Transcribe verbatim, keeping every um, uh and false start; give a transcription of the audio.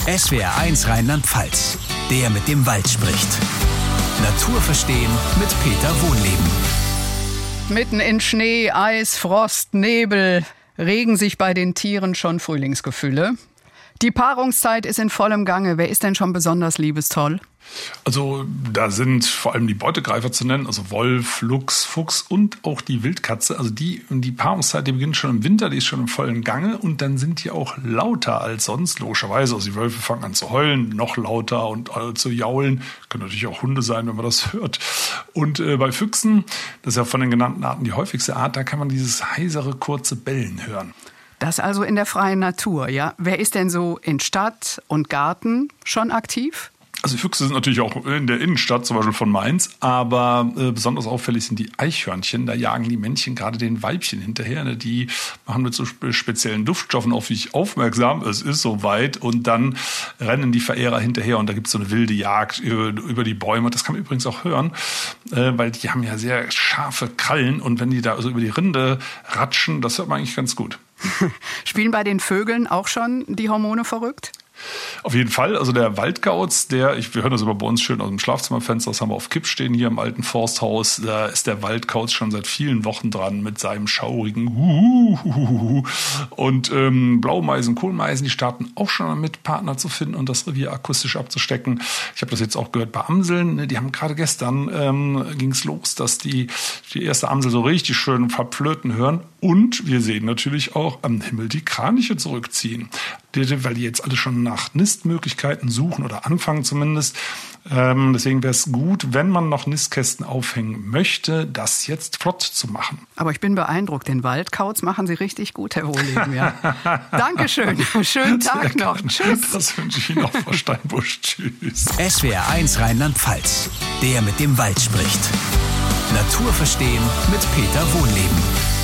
S W R eins Rheinland-Pfalz, der mit dem Wald spricht. Natur verstehen mit Peter Wohnleben. Mitten in Schnee, Eis, Frost, Nebel regen sich bei den Tieren schon Frühlingsgefühle. Die Paarungszeit ist in vollem Gange. Wer ist denn schon besonders liebestoll? Also da sind vor allem die Beutegreifer zu nennen, also Wolf, Luchs, Fuchs und auch die Wildkatze. Also die, die Paarungszeit, die beginnt schon im Winter, die ist schon im vollen Gange und dann sind die auch lauter als sonst, logischerweise. Also die Wölfe fangen an zu heulen, noch lauter und äh, zu jaulen. Können natürlich auch Hunde sein, wenn man das hört. Und äh, bei Füchsen, das ist ja von den genannten Arten die häufigste Art, da kann man dieses heisere, kurze Bellen hören. Das also in der freien Natur, ja? Wer ist denn so in Stadt und Garten schon aktiv? Also Füchse sind natürlich auch in der Innenstadt, zum Beispiel von Mainz, aber äh, besonders auffällig sind die Eichhörnchen. Da jagen die Männchen gerade den Weibchen hinterher. Ne? Die machen mit so speziellen Duftstoffen auf sich aufmerksam. Es ist soweit und dann rennen die Verehrer hinterher und da gibt es so eine wilde Jagd über, über die Bäume. Das kann man übrigens auch hören, äh, weil die haben ja sehr scharfe Krallen und wenn die da also über die Rinde ratschen, das hört man eigentlich ganz gut. Spielen bei den Vögeln auch schon die Hormone verrückt? Auf jeden Fall, also der Waldkauz, der, ich, wir hören das immer bei uns schön aus dem Schlafzimmerfenster, das haben wir auf Kipp stehen hier im alten Forsthaus, da ist der Waldkauz schon seit vielen Wochen dran mit seinem schaurigen Huhuhuhu. Und ähm, Blaumeisen, Kohlmeisen, die starten auch schon damit, Partner zu finden und das Revier akustisch abzustecken. Ich habe das jetzt auch gehört bei Amseln, die haben gerade gestern, ähm, ging es los, dass die, die erste Amsel so richtig schön verflöten hören und wir sehen natürlich auch am Himmel die Kraniche zurückziehen, weil die jetzt alle schon nach Nistmöglichkeiten suchen oder anfangen zumindest. Ähm, deswegen wäre es gut, wenn man noch Nistkästen aufhängen möchte, das jetzt flott zu machen. Aber ich bin beeindruckt, den Waldkauz machen Sie richtig gut, Herr Wohleben. Ja. Dankeschön, schönen Tag noch. Tschüss. Das wünsche ich Ihnen auch, Frau Steinbusch. Tschüss. S W R eins Rheinland-Pfalz, der mit dem Wald spricht. Natur verstehen mit Peter Wohnleben.